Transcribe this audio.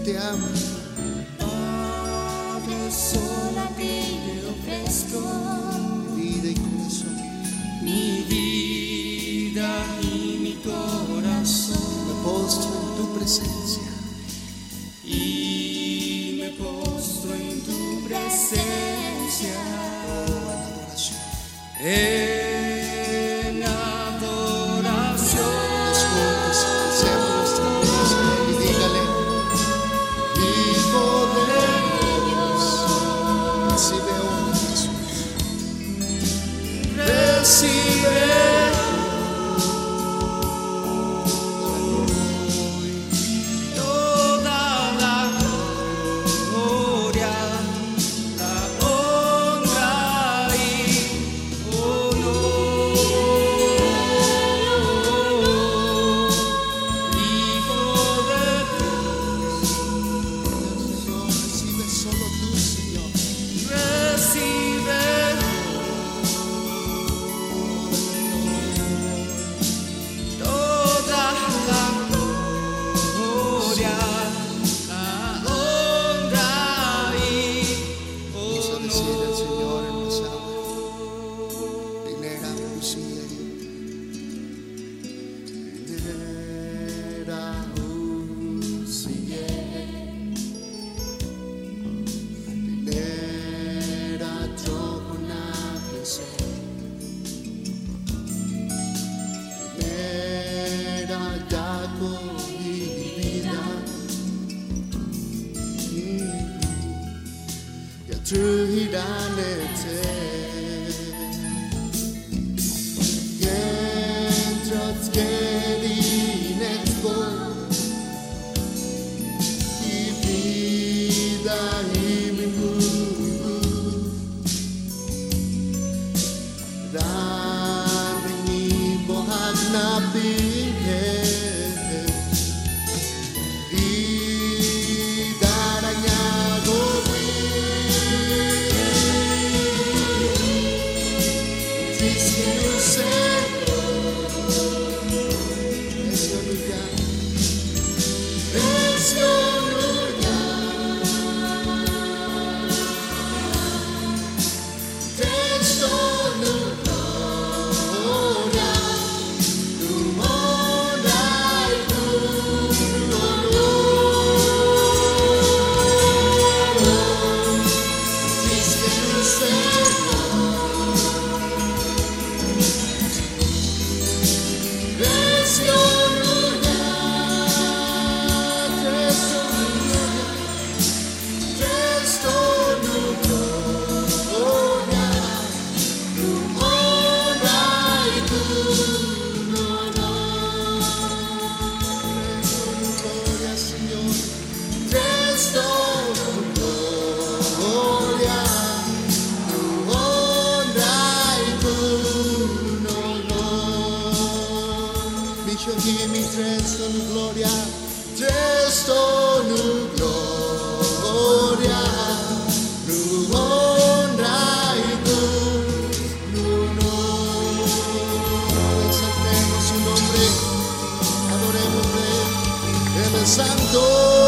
te amo. Padre, solo a ti le ofrezco Vida y corazón. mi vida y mi corazón. Me postro en tu presencia. Y me postro en tu presencia. En adoración. Los juntos alcemos nuestra voz y dígale: Hijo de Dios, recibe honra, Jesús. Recibe toda la gloria, la honra y honor. Hijo de No recibe solo tú, Señor. recibe toda la gloria, la honra y Vamos a decir al Señor en nuestra honor. Dinera Usia Dinera Usia Dinera Trojona Pese Dinera Dako Vida Yatruhidanete Trots Gedineco y vida y mi mundo dami ni bohag na bighe di daranya gobi mi Cristo nu gloria, Cristo nu gloria, nu honra y tu nu honor. Exaltemos su nombre, adorémosle, Él es santo.